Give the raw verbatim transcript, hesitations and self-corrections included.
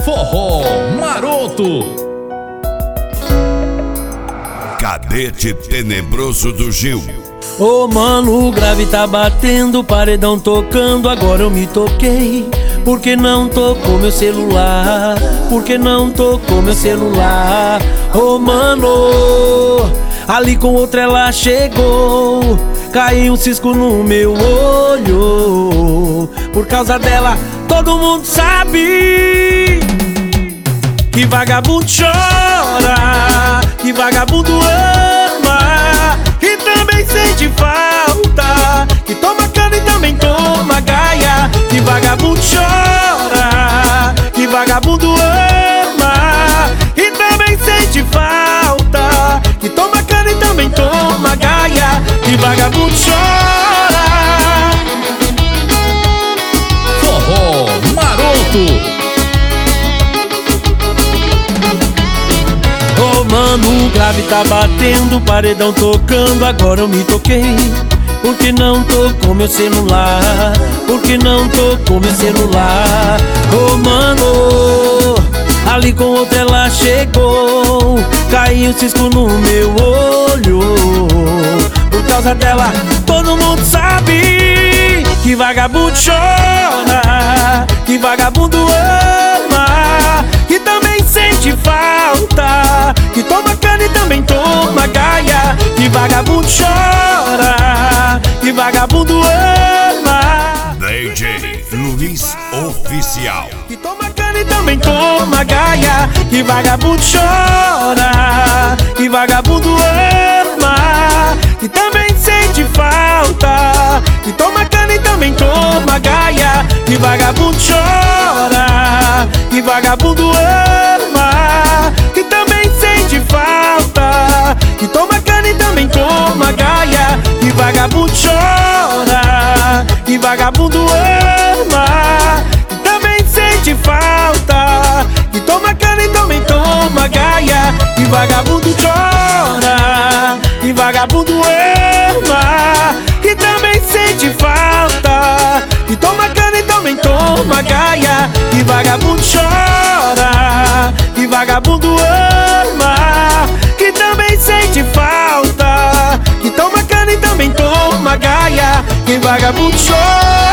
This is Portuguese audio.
Forró Maroto. Cadete Tenebroso do Gil. Ô, oh, mano, o grave tá batendo, paredão tocando, agora eu me toquei. Por que não tocou meu celular? Por que não tocou meu celular? Ô, oh, mano, ali com outra ela chegou. Caiu um cisco no meu olho. Por causa dela todo mundo sabe que vagabundo chora, que vagabundo ama, que também sente falta, que toma cana e também toma gaia. Que vagabundo chora, que vagabundo ama, que também sente falta, que toma cana e também toma gaia. Que vagabundo chora. Forró Maroto. Oh, mano, o grave tá batendo, paredão tocando, agora eu me toquei. Por que não tocou meu celular? Por que não tocou meu celular? Oh, mano, ali com outra ela chegou. Caiu um cisco no meu olho. Por causa dela todo mundo sabe que vagabundo chora, que vagabundo ama, que também sente falta, que toma cana e também toma gaia. Que vagabundo chora, que vagabundo ama. D J Luiz Oficial. Que toma cana e também toma gaia. Que vagabundo chora, que vagabundo ama, que também sente falta, que toma cana e também toma gaia. Que vagabundo chora, que vagabundo ama, que também sente falta, que toma cana e também toma gaia. Que vagabundo chora, que vagabundo ama, que também sente falta, que toma cana e também toma gaia. Que vagabundo chora, que vagabundo ama, que também sente falta, que toma cana e também toma gaia. Que vagabundo chora, que vagabundo ama, que também sente falta, que toma cana e também toma gaia. Que vagabundo chora.